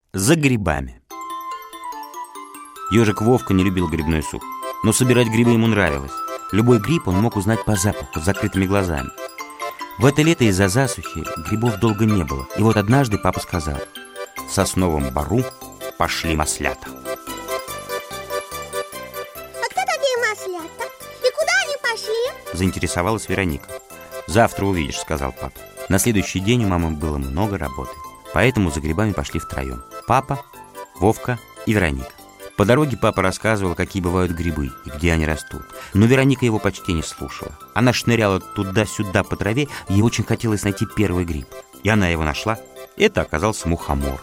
За грибами. Ежик Вовка не любил грибной суп, но собирать грибы ему нравилось. Любой гриб он мог узнать по запаху, с закрытыми глазами. В это лето из-за засухи грибов долго не было. И вот однажды папа сказал: в сосновом бору пошли маслята. А кто такие маслята? И куда они пошли? Заинтересовалась Вероника. Завтра увидишь, сказал папа. На следующий день у мамы было много работы, поэтому за грибами пошли втроем: папа, Вовка и Вероника. По дороге папа рассказывал, какие бывают грибы и где они растут. Но Вероника его почти не слушала. Она шныряла туда-сюда по траве, ей очень хотелось найти первый гриб. И она его нашла. Это оказался мухомор.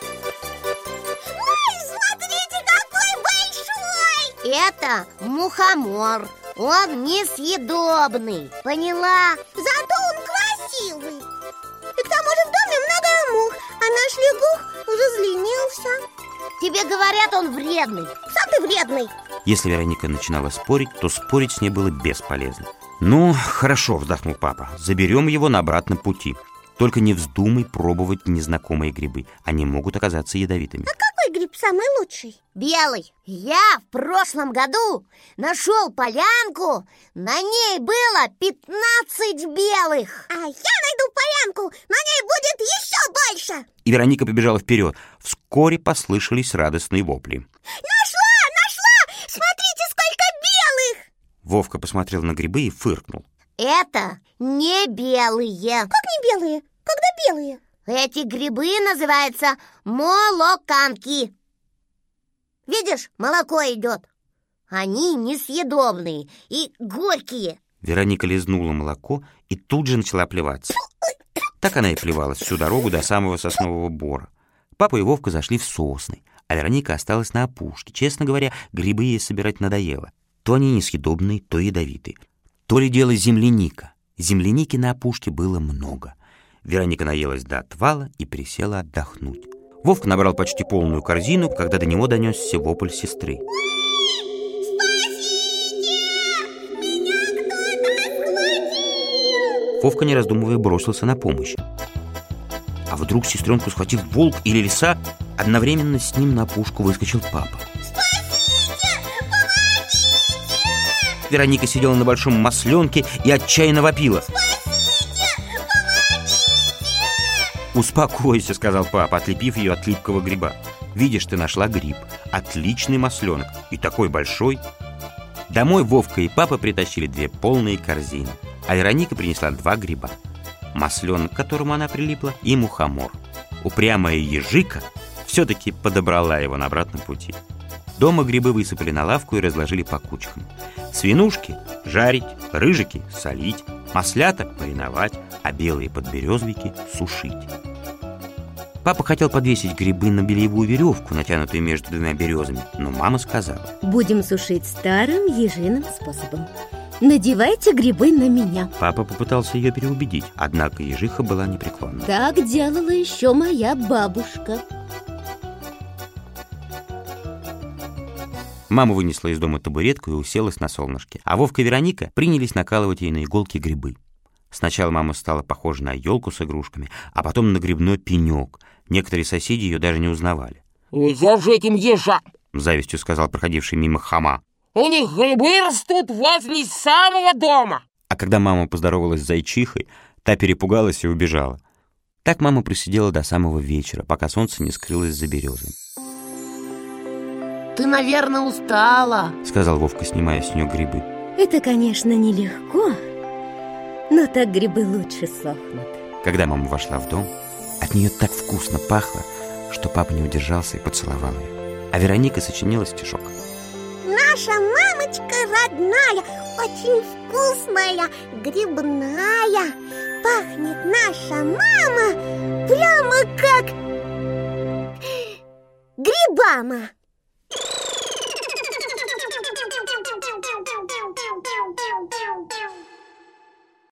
Ой, смотрите, какой большой! Это мухомор. Он несъедобный. Поняла? Зато он красивый. И к тому же в доме много мух, а наш лягух разленился. Тебе говорят, он вредный. Сам ты вредный. Если Вероника начинала спорить, то спорить с ней было бесполезно. Ну, хорошо, вздохнул папа. Заберем его на обратном пути. Только не вздумай пробовать незнакомые грибы. Они могут оказаться ядовитыми. А какой гриб самый лучший? Белый. Я в прошлом году нашел полянку. На ней было 15 белых. А я найду полянку. На ней будет еще больше. И Вероника побежала вперед. Вскоре послышались радостные вопли. Нашла! Смотрите, сколько белых! Вовка посмотрел на грибы и фыркнул. Это не белые. Как не белые? Когда белые? Эти грибы называются молоканки. Видишь, молоко идет. Они несъедобные и горькие. Вероника лизнула молоко и тут же начала плеваться. Так она и плевалась всю дорогу до самого соснового бора. Папа и Вовка зашли в сосны, а Вероника осталась на опушке. Честно говоря, грибы ей собирать надоело. То они несъедобные, то ядовитые. То ли дело земляника. Земляники на опушке было много. Вероника наелась до отвала и присела отдохнуть. Вовка набрал почти полную корзину, когда до него донесся вопль сестры. Вовка, не раздумывая, бросился на помощь. А вдруг сестренку схватил волк или лиса, одновременно с ним на опушку выскочил папа. Спасите! Помогите! Вероника сидела на большом масленке и отчаянно вопила. Спасите! Помогите! «Успокойся», — сказал папа, отлепив ее от липкого гриба. «Видишь, ты нашла гриб. Отличный масленок. И такой большой». Домой Вовка и папа притащили 2 полные корзины, а Вероника принесла 2 гриба. Масленок, к которому она прилипла, и мухомор. Упрямая ежика все-таки подобрала его на обратном пути. Дома грибы высыпали на лавку и разложили по кучкам. Свинушки жарить, рыжики солить, маслята мариновать, а белые подберезовики сушить. Папа хотел подвесить грибы на бельевую веревку, натянутую между 2 березами, но мама сказала: будем сушить старым ежиным способом. Надевайте грибы на меня. Папа попытался ее переубедить, однако ежиха была непреклонна. Так делала еще моя бабушка. Мама вынесла из дома табуретку и уселась на солнышке, а Вовка и Вероника принялись накалывать ей на иголки грибы. Сначала мама стала похожа на елку с игрушками, а потом на грибной пенек. Некоторые соседи ее даже не узнавали. «Нельзя же этим ежам!» — с завистью сказал проходивший мимо Хома. «У них грибы растут возле самого дома!» А когда мама поздоровалась с зайчихой, та перепугалась и убежала. Так мама просидела до самого вечера, пока солнце не скрылось за березами. «Ты, наверное, устала», — сказал Вовка, снимая с нее грибы. Это, конечно, нелегко, но так грибы лучше сохнут. Когда мама вошла в дом, от нее так вкусно пахло, что папа не удержался и поцеловал ее. А Вероника сочинила стишок. Наша мамочка родная, очень вкусная, грибная. Пахнет наша мама прямо как грибама.